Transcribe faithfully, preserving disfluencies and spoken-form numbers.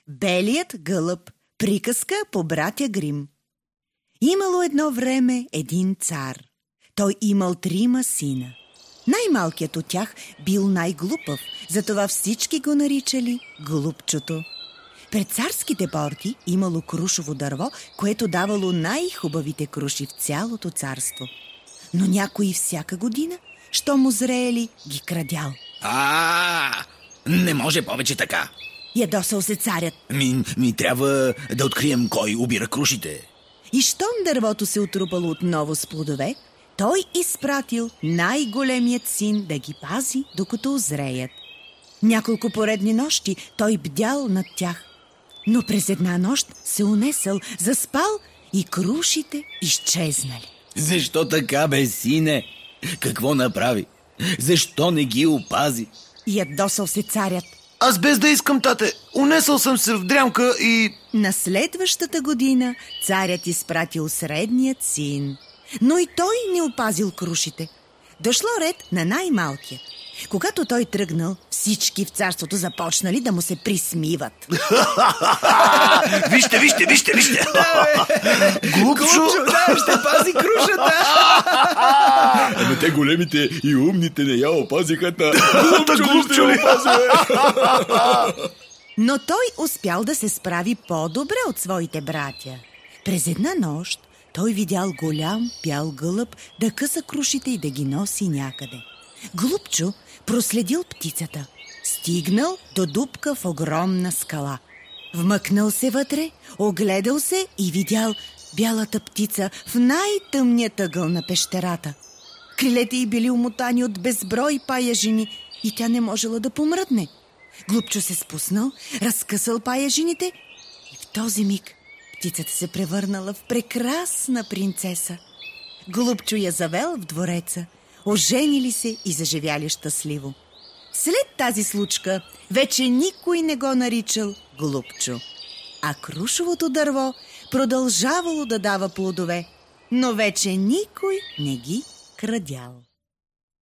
Белият гълъб. Приказка по братя Грим. Имало едно време един цар. Той имал трима сина. Най-малкият от тях бил най-глупав, затова всички го наричали Глупчото. Пред царските порти имало крушово дърво, което давало най-хубавите круши в цялото царство. Но някой всяка година, що му зреели, ги крадял. А, не може повече така. Ядосал се царят. Ми, ми трябва да открием кой убира крушите. И щом дървото се отрупало отново с плодове, той изпратил най-големият син да ги пази, докато озреят. Няколко поредни нощи той бдял над тях. Но през една нощ се унесъл, заспал и крушите изчезнали. Защо така, бе, сине? Какво направи? Защо не ги опази? Ядосал се царят. Аз без да искам, тате, унесъл съм се в дрямка и... На следващата година царят изпратил средният син. Но и той не опазил крушите. Дошло ред на най-малкия. Когато той тръгнал, всички в царството започнали да му се присмиват. Вижте, вижте, вижте, вижте! Глупчо! Да, ще пази крушата! Ама те големите и умните не я опазиха. Глупчо, Глупчо! Но той успял да се справи по-добре от своите братя. През една нощ той видял голям бял гълъб да къса крушите и да ги носи някъде. Глупчо проследил птицата. Стигнал до дупка в огромна скала. Вмъкнал се вътре, огледал се и видял бялата птица в най-тъмният ъгъл на пещерата. Крилете й били умотани от безброй паяжини и тя не можела да помръдне. Глупчо се спуснал, разкъсал паяжините и в този миг птицата се превърнала в прекрасна принцеса. Глупчо я завел в двореца, оженили се и заживяли щастливо. След тази случка вече никой не го наричал Глупчо, а крушовото дърво продължавало да дава плодове, но вече никой не ги крадял.